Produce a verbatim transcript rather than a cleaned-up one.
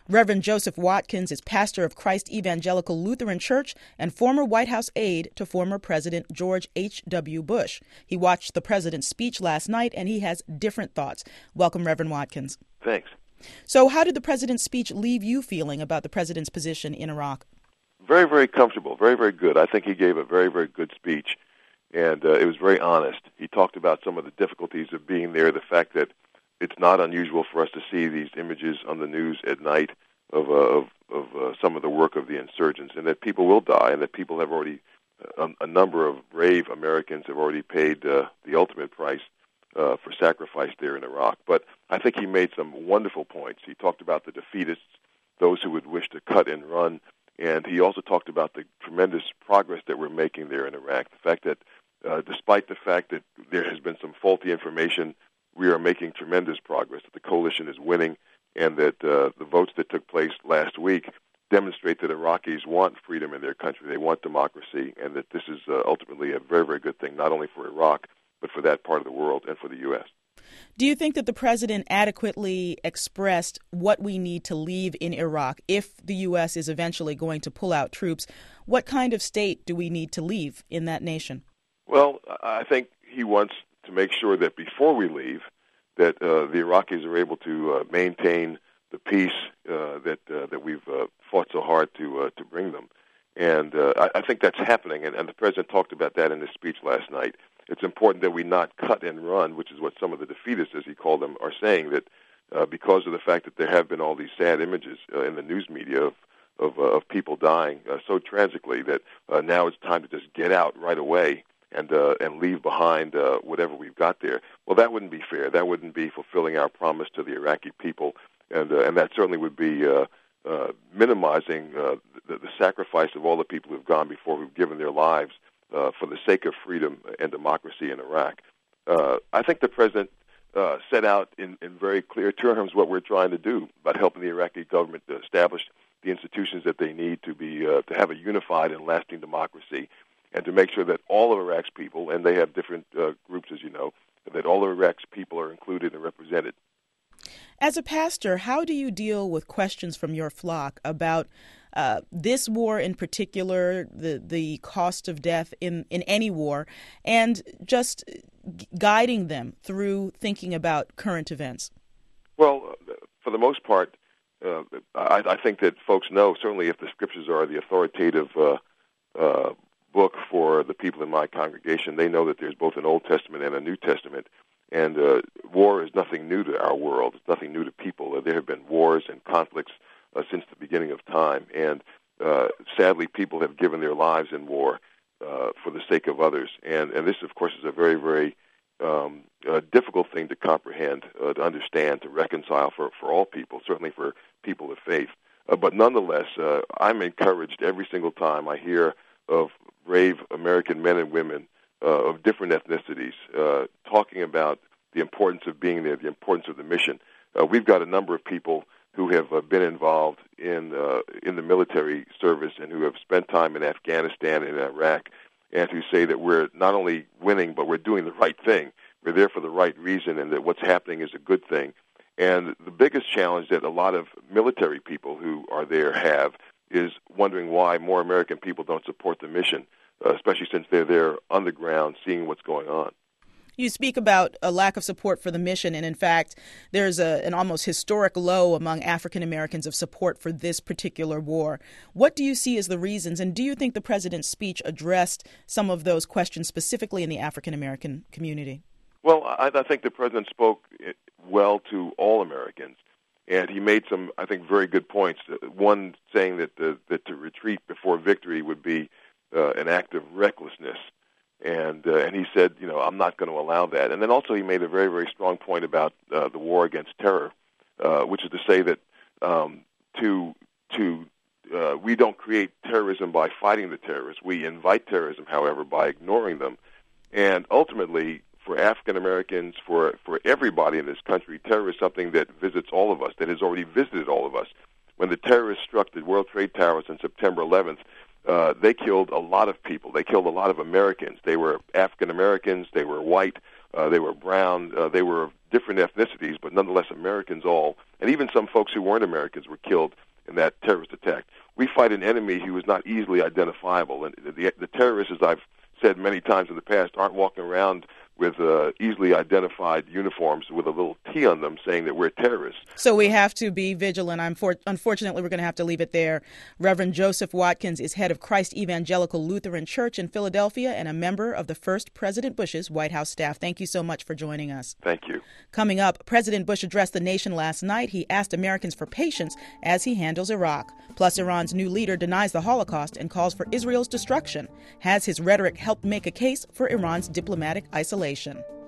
Reverend Joseph Watkins is pastor of Christ Evangelical Lutheran Church and former White House aide to former President George H W. Bush. He watched the president's speech last night, and he has different thoughts. Welcome, Reverend Watkins. Thanks. So how did the president's speech leave you feeling about the president's position in Iraq? Very, very comfortable, very, very good. I think he gave a very, very good speech, and uh, it was very honest. He talked about some of the difficulties of being there, the fact that it's not unusual for us to see these images on the news at night of uh, of, of uh, some of the work of the insurgents, and that people will die, and that people have already, uh, a number of brave Americans have already paid uh, the ultimate price uh, for sacrifice there in Iraq. But I think he made some wonderful points. He talked about the defeatists, those who would wish to cut and run, and he also talked about the tremendous progress that we're making there in Iraq, the fact that uh, despite the fact that there has been some faulty information, we are making tremendous progress, that the coalition is winning, and that uh, the votes that took place last week demonstrate that Iraqis want freedom in their country, they want democracy, and that this is uh, ultimately a very, very good thing, not only for Iraq, but for that part of the world and for the U S. Do you think that the president adequately expressed what we need to leave in Iraq if the U S is eventually going to pull out troops? What kind of state do we need to leave in that nation? Well, I think he wants to make sure that before we leave, that uh, the Iraqis are able to uh, maintain the peace uh, that uh, that we've uh, fought so hard to uh, to bring them, and uh, I, I think that's happening. And, and the president talked about that in his speech last night. It's important that we not cut and run, which is what some of the defeatists, as he called them, are saying. That uh, because of the fact that there have been all these sad images uh, in the news media of of, uh, of people dying uh, so tragically, that uh, now it's time to just get out right away and uh, and leave behind uh, whatever we've got there. Well, that wouldn't be fair. That wouldn't be fulfilling our promise to the Iraqi people, and uh, and that certainly would be uh, uh, minimizing uh, the, the sacrifice of all the people who've gone before, who've given their lives uh, for the sake of freedom and democracy in Iraq. Uh, I think the president uh, set out in, in very clear terms what we're trying to do about helping the Iraqi government to establish the institutions that they need to be uh, to have a unified and lasting democracy, and to make sure that all of Iraq's people, and they have different uh, groups, as you know, that all of Iraq's people are included and represented. As a pastor, how do you deal with questions from your flock about uh, this war in particular, the the cost of death in, in any war, and just guiding them through thinking about current events? Well, for the most part, uh, I, I think that folks know, certainly if the scriptures are the authoritative uh, uh book for the people in my congregation, they know that there's both an Old Testament and a New Testament. And uh, war is nothing new to our world. It's nothing new to people. Uh, there have been wars and conflicts uh, since the beginning of time. And uh, sadly, people have given their lives in war uh, for the sake of others. And, and this, of course, is a very, very um, uh, difficult thing to comprehend, uh, to understand, to reconcile for, for all people, certainly for people of faith. Uh, but nonetheless, uh, I'm encouraged every single time I hear of brave American men and women uh, of different ethnicities uh, talking about the importance of being there, the importance of the mission. Uh, we've got a number of people who have uh, been involved in uh, in the military service and who have spent time in Afghanistan and Iraq, and who say that we're not only winning, but we're doing the right thing. We're there for the right reason, and that what's happening is a good thing. And the biggest challenge that a lot of military people who are there have is wondering why more American people don't support the mission, uh, especially since they're there on the ground seeing what's going on. You speak about a lack of support for the mission, and in fact, there's a, an almost historic low among African Americans of support for this particular war. What do you see as the reasons, and do you think the president's speech addressed some of those questions specifically in the African American community? Well, I, I think the president spoke well to all Americans. And he made some, I think, very good points. One saying that the, that to retreat before victory would be uh, an act of recklessness, and uh, and he said, you know, I'm not going to allow that. And then also he made a very, very strong point about uh, the war against terror, uh, which is to say that um, to to uh, we don't create terrorism by fighting the terrorists. We invite terrorism, however, by ignoring them, and ultimately, for African Americans, for, for everybody in this country, terror is something that visits all of us, that has already visited all of us. When the terrorists struck the World Trade Towers on September eleventh, uh, they killed a lot of people. They killed a lot of Americans. They were African Americans, they were white, uh, they were brown, uh, they were different ethnicities, but nonetheless Americans all, and even some folks who weren't Americans were killed in that terrorist attack. We fight an enemy who is not easily identifiable, and the, the terrorists, as I've said many times in the past, aren't walking around with uh, easily identified uniforms with a little T on them saying that we're terrorists. So we have to be vigilant. I'm for, unfortunately, we're going to have to leave it there. Reverend Joseph Watkins is head of Christ Evangelical Lutheran Church in Philadelphia and a member of the first President Bush's White House staff. Thank you so much for joining us. Thank you. Coming up, President Bush addressed the nation last night. He asked Americans for patience as he handles Iraq. Plus, Iran's new leader denies the Holocaust and calls for Israel's destruction. Has his rhetoric helped make a case for Iran's diplomatic isolation?